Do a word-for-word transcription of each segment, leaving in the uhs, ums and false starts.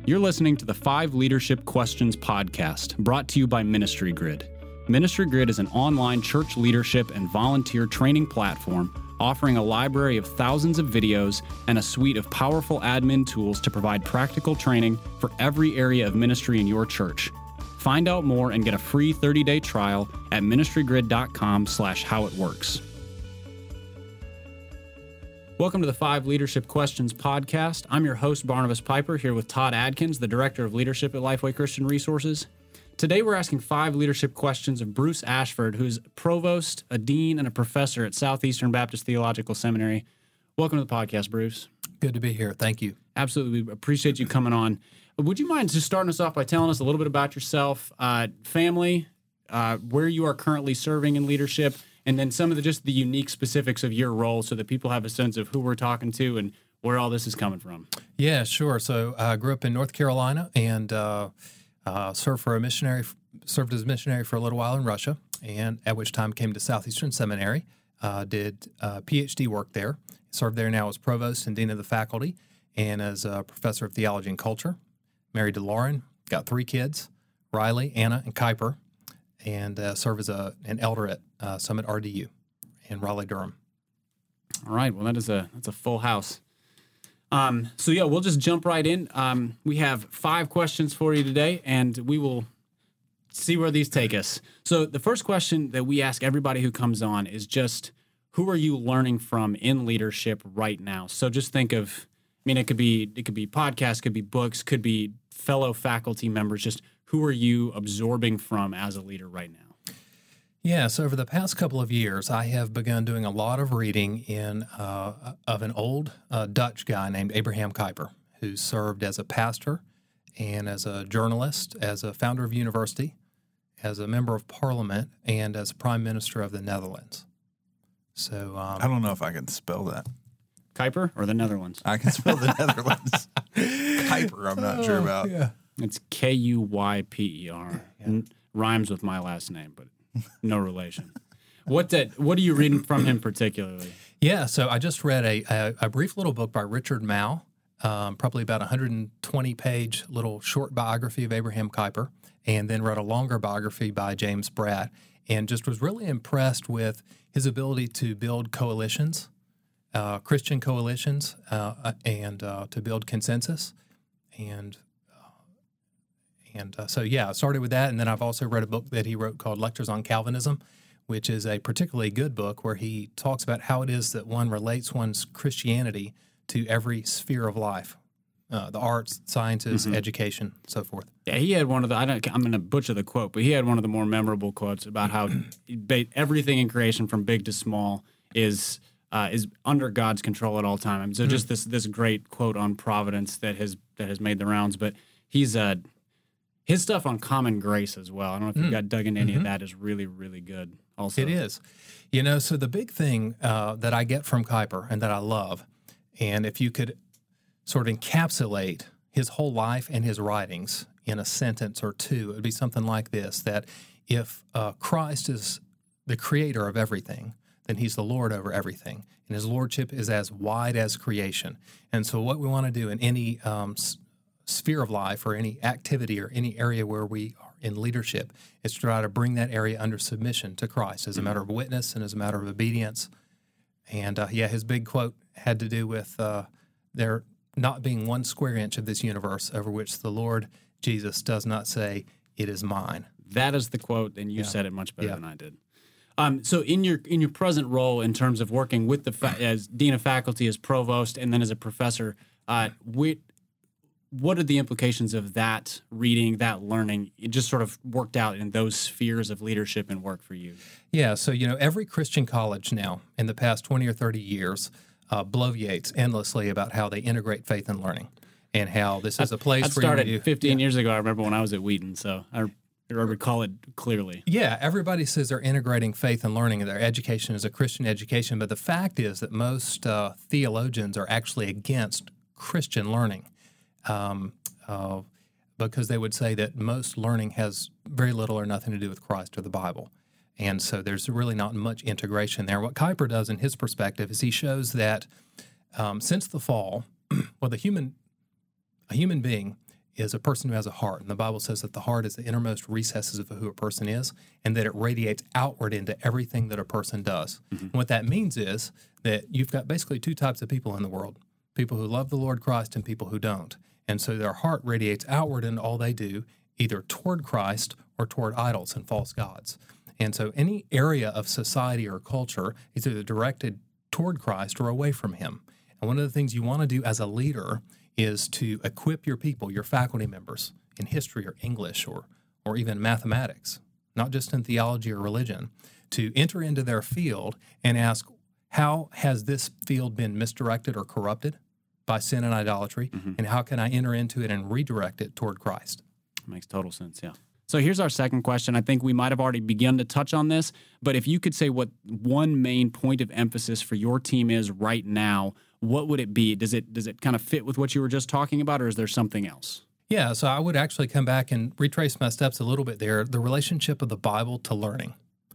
You're listening to the Five Leadership Questions podcast, brought to you by Ministry Grid. Ministry Grid is an online church leadership and volunteer training platform offering a library of thousands of videos and a suite of powerful admin tools to provide practical training for every area of ministry in your church. Find out more and get a free thirty-day trial at ministrygrid.com slash how it works. Welcome to the Five Leadership Questions podcast. I'm your host, Barnabas Piper, here with Todd Adkins, the Director of Leadership at Lifeway Christian Resources. Today, we're asking five leadership questions of Bruce Ashford, who's provost, a dean, and a professor at Southeastern Baptist Theological Seminary. Welcome to the podcast, Bruce. Good to be here. Thank you. Absolutely. We appreciate you coming on. Would you mind just starting us off by telling us a little bit about yourself, uh, family, uh, where you are currently serving in leadership, and then some of the just the unique specifics of your role so that people have a sense of who we're talking to and where all this is coming from? Yeah, sure. So I grew up in North Carolina and uh, uh, served for a missionary, served as a missionary for a little while in Russia, and at which time came to Southeastern Seminary, uh, did uh, P H D work there, served there now as provost and dean of the faculty, and as a professor of theology and culture. Married to Lauren, got three kids, Riley, Anna, and Kuiper, and uh, serve as a, an elder at uh, Summit R D U in Raleigh-Durham. All right. Well, that is a that's a full house. Um, so, yeah, we'll just jump right in. Um, we have five questions for you today, and we will see where these take us. So the first question that we ask everybody who comes on is just, who are you learning from in leadership right now? So just think of, I mean, it could be it could be podcasts, could be books, could be fellow faculty members. Just who are you absorbing from as a leader right now? Yeah, so over the past couple of years, I have begun doing a lot of reading in uh, of an old uh, Dutch guy named Abraham Kuyper, who served as a pastor and as a journalist, as a founder of a university, as a member of parliament, and as prime minister of the Netherlands. So um, I don't know if I can spell that. Kuyper or the Netherlands? I can spell the Netherlands. Kuyper, I'm not sure about. Yeah. It's K U Y P E R. Yeah. Rhymes with my last name, but no relation. What that? What are you reading from him particularly? Yeah, so I just read a, a, a brief little book by Richard Mouw, um, probably about a one hundred twenty page little short biography of Abraham Kuyper, and then read a longer biography by James Bratt, and just was really impressed with his ability to build coalitions, uh, Christian coalitions, uh, and uh, to build consensus. And And uh, so, yeah, I started with that, and then I've also read a book that he wrote called Lectures on Calvinism, which is a particularly good book where he talks about how it is that one relates one's Christianity to every sphere of life, uh, the arts, sciences, mm-hmm. education, so forth. Yeah, he had one of the, I don't, I'm going to butcher the quote, but he had one of the more memorable quotes about how everything in creation from big to small is uh, is under God's control at all times. So mm-hmm. just this this great quote on providence that has that has made the rounds, but he's a uh, His stuff on common grace as well. I don't know if you mm. got dug into any mm-hmm. of that. Is really, really good also. It is. You know, so the big thing uh, that I get from Kuyper and that I love, and if you could sort of encapsulate his whole life and his writings in a sentence or two, it would be something like this, that if uh, Christ is the creator of everything, then he's the Lord over everything. And his lordship is as wide as creation. And so what we want to do in any um sphere of life or any activity or any area where we are in leadership is to try to bring that area under submission to Christ as a matter of witness and as a matter of obedience. And uh, yeah, his big quote had to do with uh, there not being one square inch of this universe over which the Lord Jesus does not say, "It is mine." That is the quote, and you yeah. said it much better yeah. than I did. Um, so in your in your present role in terms of working with the fa- as dean of faculty, as provost, and then as a professor, uh, we what are the implications of that reading, that learning? It just sort of worked out in those spheres of leadership and work for you. Yeah, so, you know, every Christian college now in the past twenty or thirty years uh, bloviates endlessly about how they integrate faith and learning and how this is a place for you. That started fifteen yeah. years ago, I remember when I was at Wheaton, so I, I recall it clearly. Yeah, everybody says they're integrating faith and learning, and their education is a Christian education, but the fact is that most uh, theologians are actually against Christian learning. Um, uh, because they would say that most learning has very little or nothing to do with Christ or the Bible. And so there's really not much integration there. What Kuyper does in his perspective is he shows that um, since the fall, well, the human, a human being is a person who has a heart. And the Bible says that the heart is the innermost recesses of who a person is, and that it radiates outward into everything that a person does. Mm-hmm. And what that means is that you've got basically two types of people in the world, people who love the Lord Christ and people who don't. And so their heart radiates outward in all they do, either toward Christ or toward idols and false gods. And so any area of society or culture is either directed toward Christ or away from him. And one of the things you want to do as a leader is to equip your people, your faculty members, in history or English or or even mathematics, not just in theology or religion, to enter into their field and ask, how has this field been misdirected or corrupted by sin and idolatry, mm-hmm. and how can I enter into it and redirect it toward Christ? Makes total sense, yeah. So here's our second question. I think we might have already begun to touch on this, but if you could say what one main point of emphasis for your team is right now, what would it be? Does it does it kind of fit with what you were just talking about, or is there something else? Yeah, so I would actually come back and retrace my steps a little bit there. The relationship of the Bible to learning,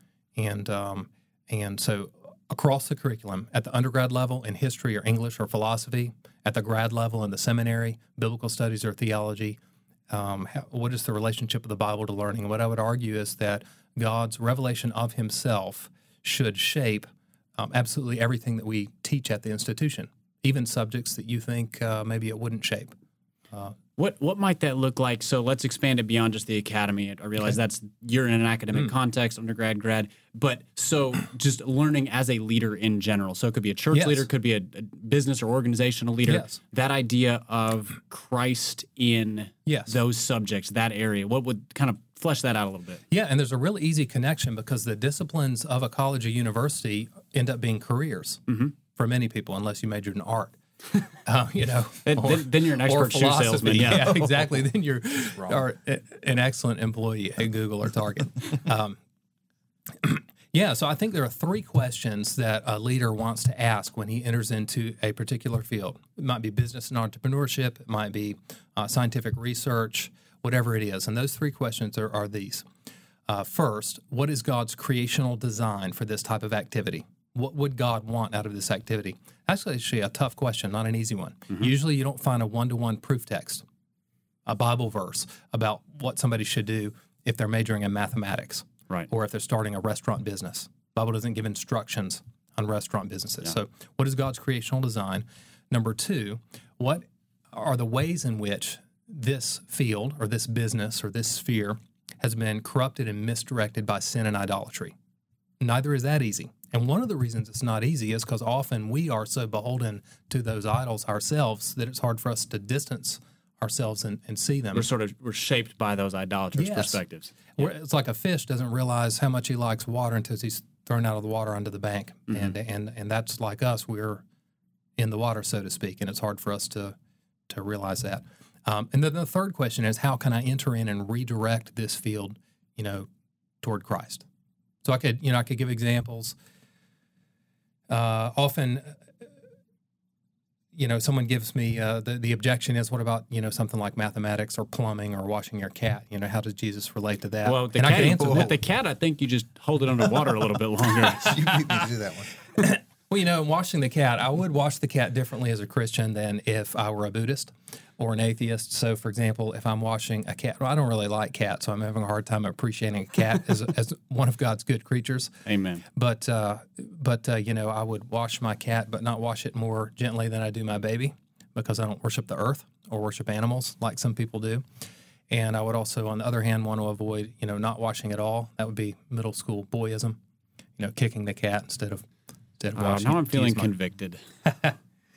and um, and so across the curriculum at the undergrad level in history or English or philosophy, at the grad level in the seminary, biblical studies or theology. Um, how, what is the relationship of the Bible to learning? And what I would argue is that God's revelation of himself should shape um, absolutely everything that we teach at the institution, even subjects that you think uh, maybe it wouldn't shape. Uh, what what might that look like? So let's expand it beyond just the academy. I realize okay. that's you're in an academic mm. context, undergrad, grad, but so just learning as a leader in general. So it could be a church yes. leader, could be a, a business or organizational leader. Yes. That idea of Christ in yes. those subjects, that area, what would kind of flesh that out a little bit? Yeah, and there's a really easy connection because the disciplines of a college or university end up being careers mm-hmm. for many people, unless you majored in art. Uh, you know, then, or, then, then you're an expert shoe salesman. Yeah, yeah exactly. Then you're are an excellent employee at Google or Target. Um, yeah, so I think there are three questions that a leader wants to ask when he enters into a particular field. It might be business and entrepreneurship. It might be uh, scientific research, whatever it is. And those three questions are, are these. Uh, first, what is God's creational design for this type of activity? What would God want out of this activity? That's actually a tough question, not an easy one. Mm-hmm. Usually you don't find a one-to-one proof text, a Bible verse about what somebody should do if they're majoring in mathematics right. or if they're starting a restaurant business. The Bible doesn't give instructions on restaurant businesses. Yeah. So what is God's creational design? Number two, what are the ways in which this field or this business or this sphere has been corrupted and misdirected by sin and idolatry? Neither is that easy. And one of the reasons it's not easy is because often we are so beholden to those idols ourselves that it's hard for us to distance ourselves and, and see them. We're sort of we're shaped by those idolatrous yes. perspectives. Yeah. It's like a fish doesn't realize how much he likes water until he's thrown out of the water onto the bank. Mm-hmm. And, and and that's like us. We're in the water, so to speak, and it's hard for us to, to realize that. Um, and then the third question is, how can I enter in and redirect this field, you know, toward Christ? So I could, you know, I could give examples. Uh, often, you know, someone gives me uh, the the objection is, what about, you know, something like mathematics or plumbing or washing your cat? You know, how does Jesus relate to that? Well, the and cat, I can answer with the cat, I think you just hold it underwater a little bit longer. You beat me to do that one. Well, you know, washing the cat, I would wash the cat differently as a Christian than if I were a Buddhist or an atheist. So, for example, if I'm washing a cat, well, I don't really like cats, so I'm having a hard time appreciating a cat as, as one of God's good creatures. Amen. But, uh, but uh, you know, I would wash my cat, but not wash it more gently than I do my baby, because I don't worship the earth or worship animals like some people do. And I would also, on the other hand, want to avoid, you know, not washing at all. That would be middle school boyism, you know, kicking the cat instead of instead of uh, washing. Now I'm feeling my... convicted. All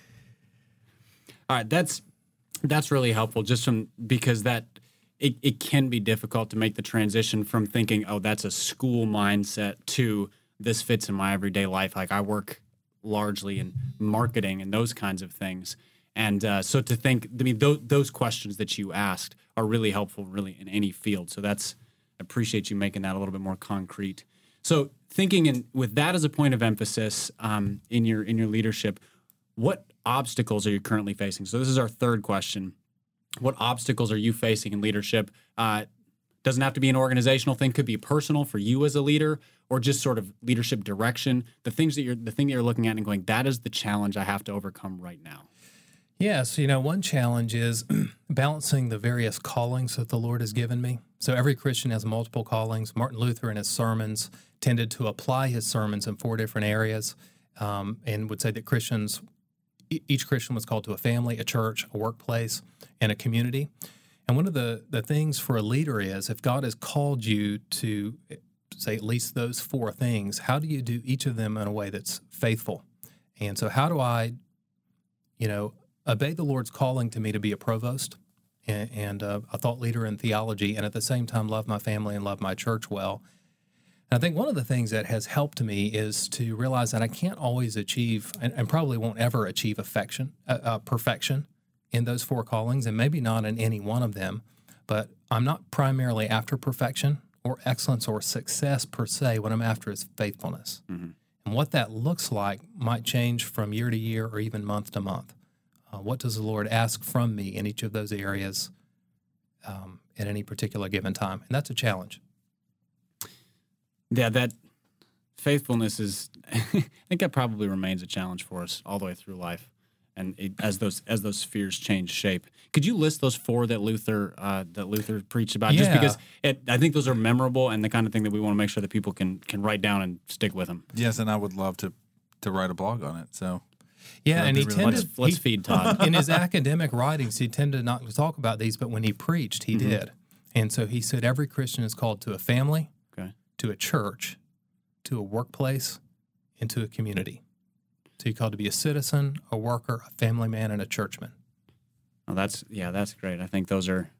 right, that's that's really helpful, just from because that it, it can be difficult to make the transition from thinking, oh, that's a school mindset to this fits in my everyday life. Like I work largely in marketing and those kinds of things. And uh, so to think, I mean, those, those questions that you asked are really helpful, really, in any field. So that's, I appreciate you making that a little bit more concrete. So thinking in, with that as a point of emphasis um, in your in your leadership, what obstacles are you currently facing? So this is our third question. What obstacles are you facing in leadership? Uh, doesn't have to be an organizational thing. Could be personal for you as a leader, or just sort of leadership direction. The things that you're, the thing that you're looking at and going, that is the challenge I have to overcome right now. Yes, you know, one challenge is balancing the various callings that the Lord has given me. So every Christian has multiple callings. Martin Luther in his sermons tended to apply his sermons in four different areas, um, and would say that Christians, e- each Christian was called to a family, a church, a workplace, and a community. And one of the, the things for a leader is if God has called you to say at least those four things, how do you do each of them in a way that's faithful? And so how do I, you know, obey the Lord's calling to me to be a provost and, and uh, a thought leader in theology, and at the same time love my family and love my church well? And I think one of the things that has helped me is to realize that I can't always achieve, and, and probably won't ever achieve affection, uh, uh, perfection in those four callings, and maybe not in any one of them, but I'm not primarily after perfection or excellence or success per se. What I'm after is faithfulness. Mm-hmm. And what that looks like might change from year to year or even month to month. Uh, what does the Lord ask from me in each of those areas um, at any particular given time? And that's a challenge. Yeah, that faithfulness is, I think that probably remains a challenge for us all the way through life. And it, as those as those spheres change shape, could you list those four that Luther uh, that Luther preached about? Just Yeah. because it, I think those are memorable and the kind of thing that we want to make sure that people can can write down and stick with them. Yes, and I would love to to write a blog on it. So Yeah, That'd and be he really- tended Let's let's he- feed Todd. in his academic writings, he tended not to talk about these, but when he preached, he Mm-hmm. did. And so he said every Christian is called to a family, Okay. to a church, to a workplace, and to a community. So you're called to be a citizen, a worker, a family man, and a churchman. Oh, that's yeah, that's great. I think those are.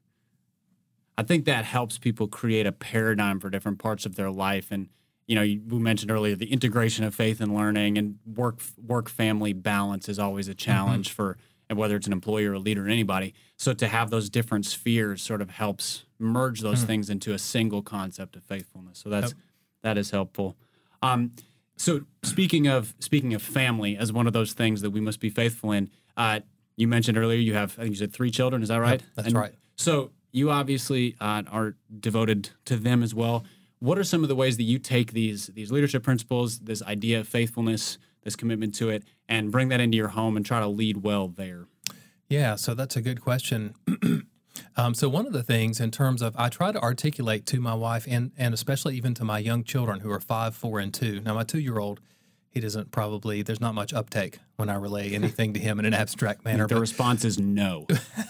I think that helps people create a paradigm for different parts of their life, and you know, you, we mentioned earlier the integration of faith and learning, and work work family balance is always a challenge mm-hmm. for, and whether it's an employee or a leader or anybody. So to have those different spheres sort of helps merge those mm-hmm. things into a single concept of faithfulness. So that's yep. that is helpful. Um, So speaking of speaking of family as one of those things that we must be faithful in, uh, you mentioned earlier you have, I think you said three children. Is that right? Yep, that's and right. So you obviously uh, are devoted to them as well. What are some of the ways that you take these these leadership principles, this idea of faithfulness, this commitment to it, and bring that into your home and try to lead well there? Yeah, so that's a good question. Um, so one of the things in terms of, I try to articulate to my wife and, and especially even to my young children who are five, four, and two. Now, my two-year-old, he doesn't probably, there's not much uptake when I relay anything to him in an abstract manner. The but, response is no.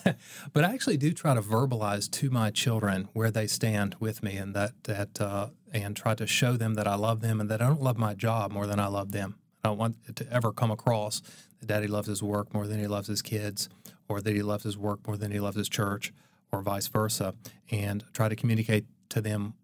But I actually do try to verbalize to my children where they stand with me, and that, that uh, and try to show them that I love them and that I don't love my job more than I love them. I don't want it to ever come across that Daddy loves his work more than he loves his kids, or that he loves his work more than he loves his church, or vice versa, and try to communicate to them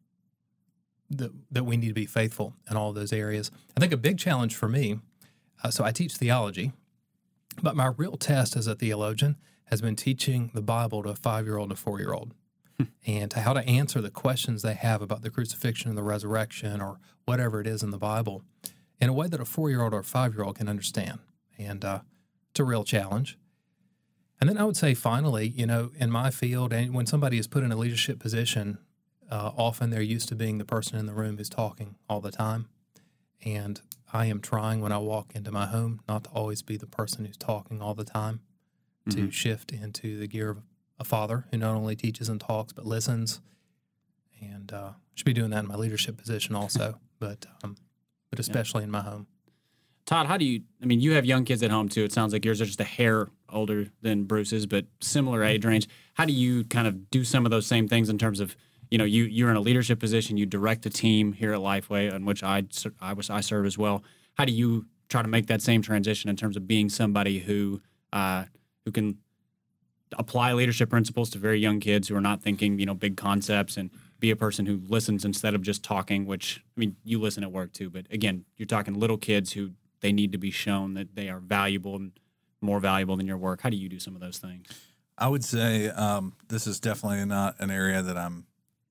that, that we need to be faithful in all of those areas. I think a big challenge for me, uh, so I teach theology, but my real test as a theologian has been teaching the Bible to a five-year-old and a four-year-old, and to how to answer the questions they have about the crucifixion and the resurrection or whatever it is in the Bible in a way that a four-year-old or a five-year-old can understand. And uh, it's a real challenge. And then I would say, finally, you know, in my field, and when somebody is put in a leadership position, uh, often they're used to being the person in the room who's talking all the time. And I am trying when I walk into my home not to always be the person who's talking all the time, mm-hmm. to shift into the gear of a father who not only teaches and talks, but listens. And uh, should be doing that in my leadership position also, but um, but especially yeah. in my home. Todd, how do you, I mean, you have young kids at home too. It sounds like yours are just a hair older than Bruce's, but similar age range. How do you kind of do some of those same things in terms of, you know, you, you're in a leadership position, you direct a team here at Lifeway, in which I, I, was, I serve as well. How do you try to make that same transition in terms of being somebody who uh, who can apply leadership principles to very young kids who are not thinking, you know, big concepts, and be a person who listens instead of just talking, which, I mean, you listen at work too, but again, you're talking little kids who they need to be shown that they are valuable and more valuable than your work. How do you do some of those things? I would say um, this is definitely not an area that I'm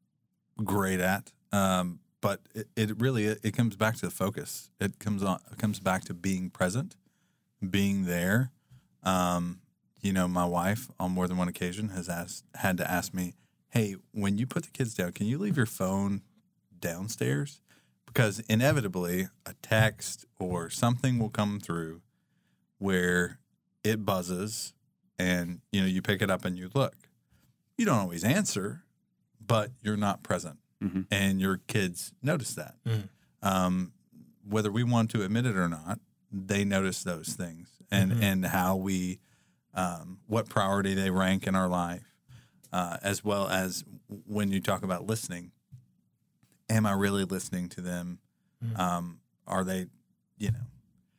great at, um, but it, it really it, it comes back to the focus. It comes on. It comes back to being present, being there. Um, you know, my wife on more than one occasion has asked had to ask me, "Hey, when you put the kids down, can you leave your phone downstairs?" Because inevitably a text or something will come through where it buzzes and you know you pick it up and you look. You don't always answer, but you're not present, Mm-hmm. and your kids notice that. Mm. Um, whether we want to admit it or not, they notice those things, and Mhm. and how we, um, what priority they rank in our life, uh, as well as when you talk about listening. Am I really listening to them? Mm. Um, are they, you know,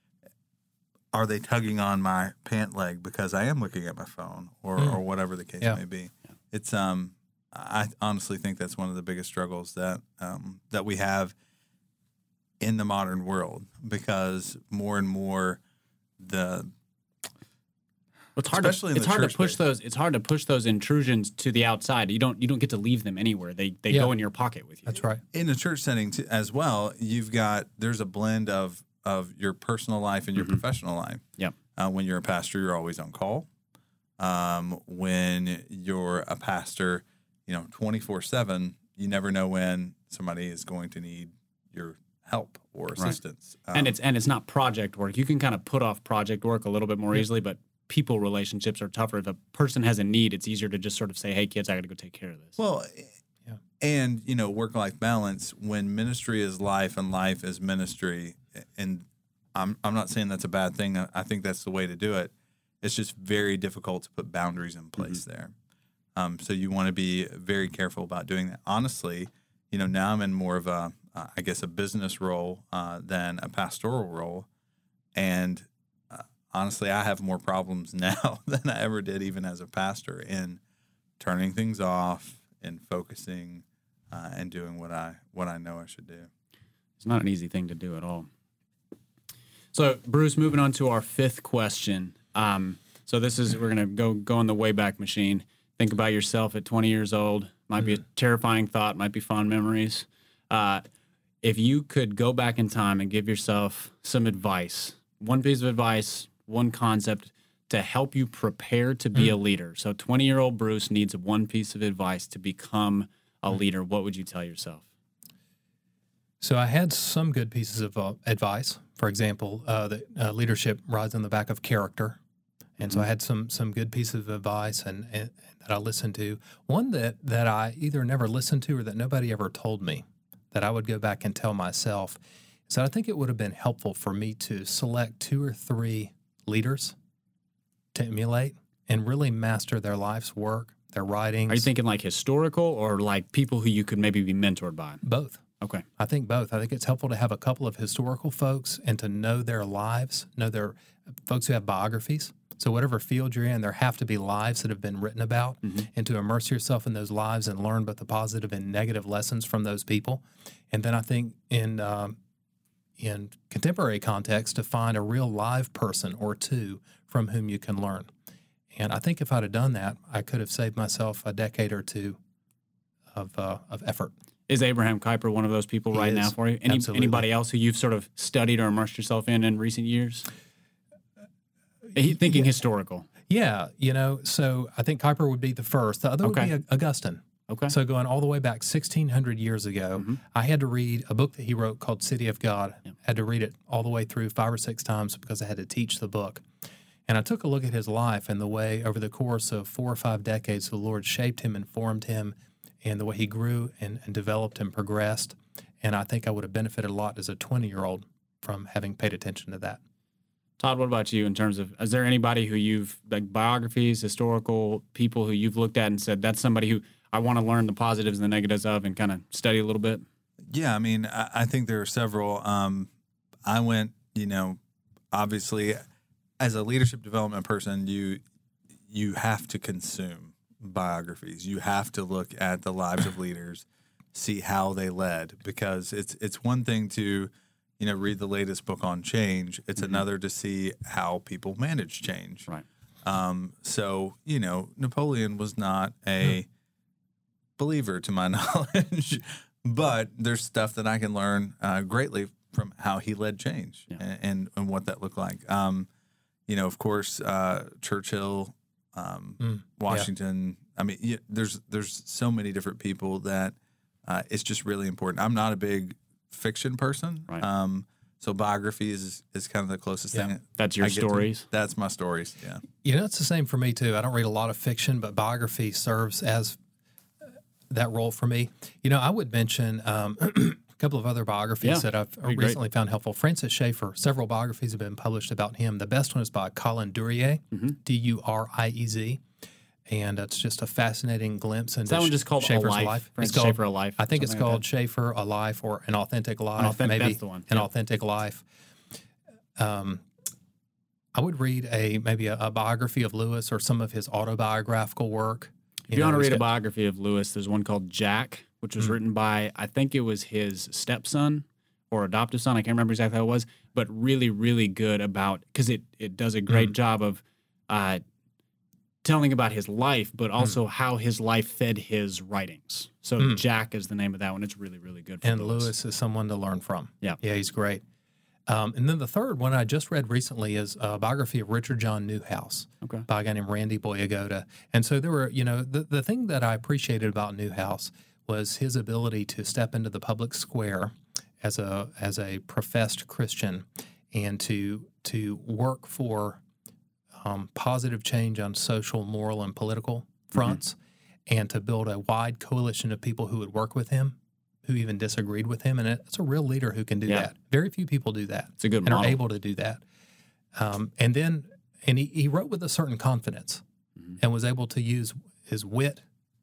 are they tugging on my pant leg because I am looking at my phone, or, Mm. or whatever the case Yeah. may be? It's um, I honestly think that's one of the biggest struggles that um, that we have in the modern world, because more and more the It's hard Especially in to it's the hard to church push space. those it's hard to push those intrusions to the outside. You don't you don't get to leave them anywhere. They they Yeah. go in your pocket with you. That's right. in a church setting too, as well, you've got there's a blend of of your personal life and your Mhm. professional life. Yep. Uh, when you're a pastor, you're always on call. Um, when you're a pastor, you know, twenty-four seven, you never know when somebody is going to need your help or assistance. Um, and it's and it's not project work. You can kind of put off project work a little bit more Yeah. easily, but people relationships are tougher. If a person has a need, it's easier to just sort of say, "Hey, kids, I got to go take care of this." well, Yeah. and you know, work life balance. When ministry is life and life is ministry, and I'm I'm not saying that's a bad thing. I, I think that's the way to do it. It's just very difficult to put boundaries in place there. Um, so you want to be very careful about doing that. Honestly, you know, now I'm in more of a, uh, I guess, a business role uh, than a pastoral role, and uh, honestly, I have more problems now than I ever did, even as a pastor, in turning things off and focusing uh, and doing what I what I know I should do. It's not an easy thing to do at all. So, Bruce, moving on to our fifth question. Um, so this is we're gonna go go in the Wayback Machine. Think about yourself at twenty years old. Might be a terrifying thought. Might be fond memories. Uh, if you could go back in time and give yourself some advice, one piece of advice, one concept to help you prepare to be a leader. So, twenty-year-old Bruce needs one piece of advice to become a leader. What would you tell yourself? So I had some good pieces of uh, advice. For example, uh, that uh, leadership rides on the back of character, and so I had some some good pieces of advice and, and that I listened to. One that that I either never listened to or that nobody ever told me that I would go back and tell myself. So I think it would have been helpful for me to select two or three leaders to emulate and really master their life's work, their writings. Are you thinking like historical or like people who you could maybe be mentored by? both? Okay. I think both. I think it's helpful to have a couple of historical folks and to know their lives, know their folks who have biographies. So whatever field you're in, there have to be lives that have been written about, and to immerse yourself in those lives and learn both the positive and negative lessons from those people. And then I think in um, in contemporary context, to find a real live person or two from whom you can learn. And I think if I'd have done that, I could have saved myself a decade or two of uh, of effort. Is Abraham Kuyper one of those people He right is. now for you? Any, Absolutely. anybody else who you've sort of studied or immersed yourself in in recent years? He- Thinking historical. Yeah, you know, so I think Kuyper would be the first. The other Okay. would be Augustine. Okay. So going all the way back sixteen hundred years ago, Mm-hmm. I had to read a book that he wrote called City of God. Had to read it all the way through five or six times because I had to teach the book. And I took a look at his life and the way over the course of four or five decades the Lord shaped him and formed him and the way he grew and, and developed and progressed. And I think I would have benefited a lot as a twenty-year-old from having paid attention to that. Todd, what about you in terms of, is there anybody who you've, like biographies, historical people who you've looked at and said, that's somebody who I want to learn the positives and the negatives of and kind of study a little bit? Yeah, I mean, I, I think there are several. Um, I went, you know, obviously, as a leadership development person, you you have to consume biographies. You have to look at the lives of leaders, see how they led, because it's it's one thing to, you know, read the latest book on change. It's Mm-hmm. another to see how people manage change. Right. Um, so, you know, Napoleon was not a believer to my knowledge, but there's stuff that I can learn uh, greatly from how he led change Yeah. and, and, and what that looked like. Um, you know, of course, uh, Churchill, um, Mm, Washington. I mean, yeah, there's there's so many different people that uh, it's just really important. I'm not a big fiction person, Right. um, So biography is is kind of the closest Yeah. thing. That's your I get to. stories? That's my stories. Yeah. You know, it's the same for me too. I don't read a lot of fiction, but biography serves as that role for me. You know, I would mention um, a couple of other biographies Yeah, that I've that'd be great. recently found helpful. Francis Schaeffer, several biographies have been published about him. The best one is by Colin Duriez, Mm-hmm. D U R I E Z. And it's just a fascinating glimpse into Is that one just called Schaeffer's A Life? life. Francis It's called, Schaeffer, A Life, I think it's something like called that? Schaeffer, A Life, or An Authentic Life. Authentic- maybe that's the one, An yeah. Authentic Life. Um, I would read a maybe a, a biography of Lewis or some of his autobiographical work. If you want to he's read a got- biography of Lewis, there's one called Jack, which Mm-hmm. was written by, I think it was his stepson or adoptive son. I can't remember exactly how it was, but really, really good about, because it, it does a Mm-hmm. great job of uh, telling about his life, but also Mm. how his life fed his writings. So Jack is the name of that one. It's really, really good. For And Lewis. Lewis is someone to learn from. Yeah. Yeah, he's great. Um, and then the third one I just read recently is a biography of Richard John Newhouse Okay. by a guy named Randy Boyagoda. And so there were, you know, the, the thing that I appreciated about Newhouse was his ability to step into the public square as a as a professed Christian and to to work for um, positive change on social, moral, and political fronts, and to build a wide coalition of people who would work with him, who even disagreed with him. And it's a real leader who can do Yeah. that. Very few people do that. It's a good and model. are able to do that. Um, and then, and he, he wrote with a certain confidence Mm-hmm. and was able to use his wit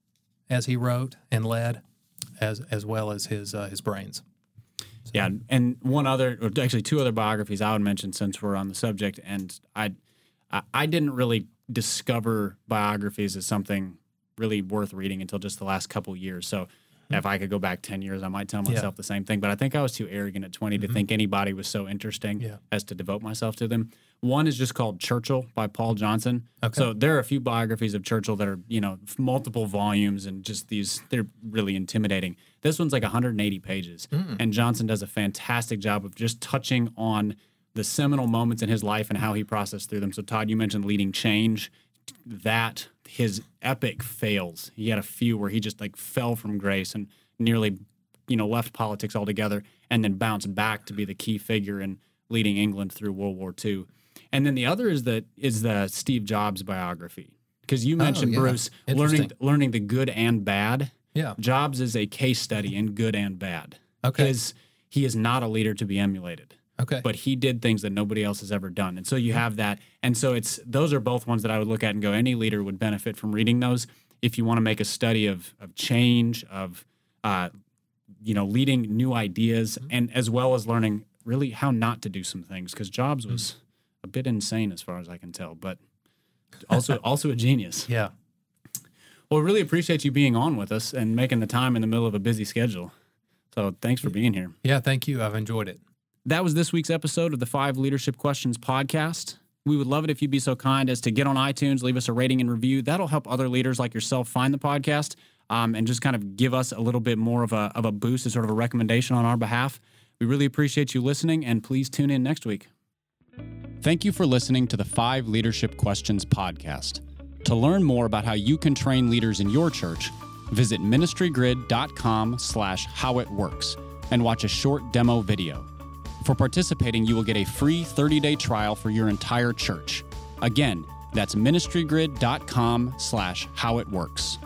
as he wrote and led, as as well as his uh, his brains. Yeah, and one other, or actually two other biographies I would mention since we're on the subject, and I, I, I didn't really discover biographies as something really worth reading until just the last couple years. So if I could go back ten years, I might tell myself the same thing. But I think I was too arrogant at twenty to think anybody was so interesting Yeah. as to devote myself to them. One is just called Churchill by Paul Johnson. Okay. So there are a few biographies of Churchill that are, you know, f- multiple volumes and just these, they're really intimidating. This one's like one hundred eighty pages. And Johnson does a fantastic job of just touching on the seminal moments in his life and how he processed through them. So Todd, you mentioned leading change. That his epic fails. He had a few where he just like fell from grace and nearly, you know, left politics altogether and then bounced back to be the key figure in leading England through World War Two. And then the other is the is the Steve Jobs biography. Because you mentioned, yeah. Bruce, learning Interesting. learning the good and bad. Yeah. Jobs is a case study in good and bad. Okay. His, he is not a leader to be emulated. Okay. But he did things that nobody else has ever done. And so you have that. And so it's those are both ones that I would look at and go, any leader would benefit from reading those if you want to make a study of of change, of uh, you know, leading new ideas, and as well as learning really how not to do some things. Because Jobs was a bit insane as far as I can tell, but also also a genius. yeah. Well, really appreciate you being on with us and making the time in the middle of a busy schedule. So thanks for being here. Yeah. Thank you. I've enjoyed it. That was this week's episode of the Five Leadership Questions podcast. We would love it if you'd be so kind as to get on iTunes, leave us a rating and review. That'll help other leaders like yourself find the podcast um, and just kind of give us a little bit more of a, of a boost and sort of a recommendation on our behalf. We really appreciate you listening, and please tune in next week. Thank you for listening to the Five Leadership Questions podcast. To learn more about how you can train leaders in your church, visit ministrygrid.com slash how it works and watch a short demo video. For participating, you will get a free thirty-day trial for your entire church. Again, that's ministrygrid.com slash how it works.